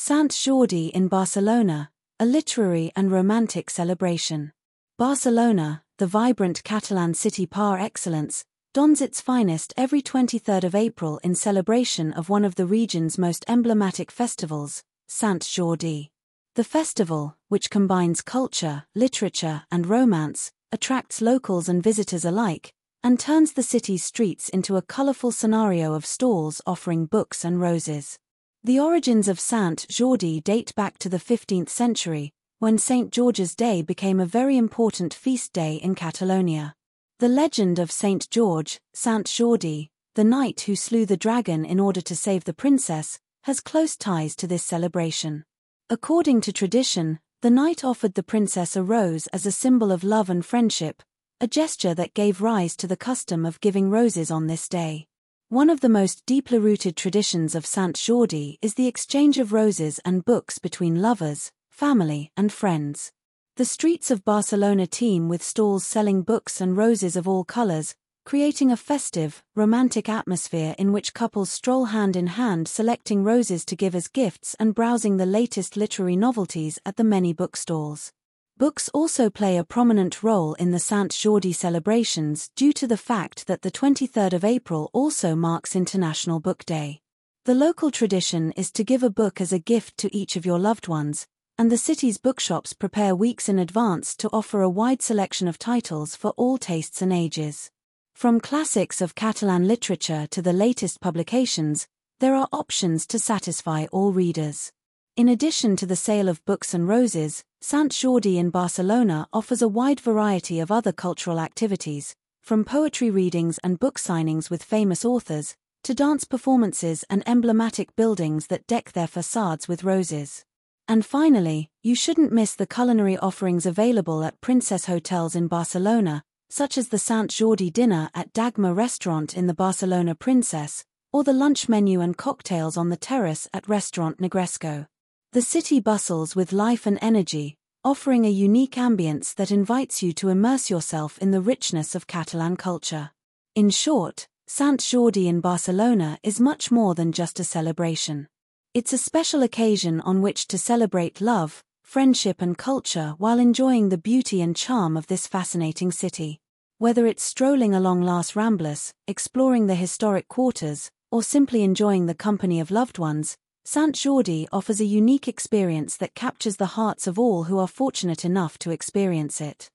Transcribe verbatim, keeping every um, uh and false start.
Sant Jordi in Barcelona, a literary and romantic celebration. Barcelona, the vibrant Catalan city par excellence, dons its finest every twenty-third of April in celebration of one of the region's most emblematic festivals, Sant Jordi. The festival, which combines culture, literature, and romance, attracts locals and visitors alike, and turns the city's streets into a colorful scenario of stalls offering books and roses. The origins of Sant Jordi date back to the fifteenth century, when Saint George's Day became a very important feast day in Catalonia. The legend of Saint George, Sant Jordi, the knight who slew the dragon in order to save the princess, has close ties to this celebration. According to tradition, the knight offered the princess a rose as a symbol of love and friendship, a gesture that gave rise to the custom of giving roses on this day. One of the most deeply rooted traditions of Sant Jordi is the exchange of roses and books between lovers, family, and friends. The streets of Barcelona teem with stalls selling books and roses of all colors, creating a festive, romantic atmosphere in which couples stroll hand in hand selecting roses to give as gifts and browsing the latest literary novelties at the many bookstalls. Books also play a prominent role in the Sant Jordi celebrations due to the fact that the twenty-third of April also marks International Book Day. The local tradition is to give a book as a gift to each of your loved ones, and the city's bookshops prepare weeks in advance to offer a wide selection of titles for all tastes and ages. From classics of Catalan literature to the latest publications, there are options to satisfy all readers. In addition to the sale of books and roses, Sant Jordi in Barcelona offers a wide variety of other cultural activities, from poetry readings and book signings with famous authors, to dance performances and emblematic buildings that deck their facades with roses. And finally, you shouldn't miss the culinary offerings available at Princess hotels in Barcelona, such as the Sant Jordi dinner at Dagmar restaurant in the Barcelona Princess, or the lunch menu and cocktails on the terrace at Restaurant Negresco. The city bustles with life and energy, offering a unique ambience that invites you to immerse yourself in the richness of Catalan culture. In short, Sant Jordi in Barcelona is much more than just a celebration. It's a special occasion on which to celebrate love, friendship and culture while enjoying the beauty and charm of this fascinating city. Whether it's strolling along Las Ramblas, exploring the historic quarters, or simply enjoying the company of loved ones, Sant Jordi offers a unique experience that captures the hearts of all who are fortunate enough to experience it.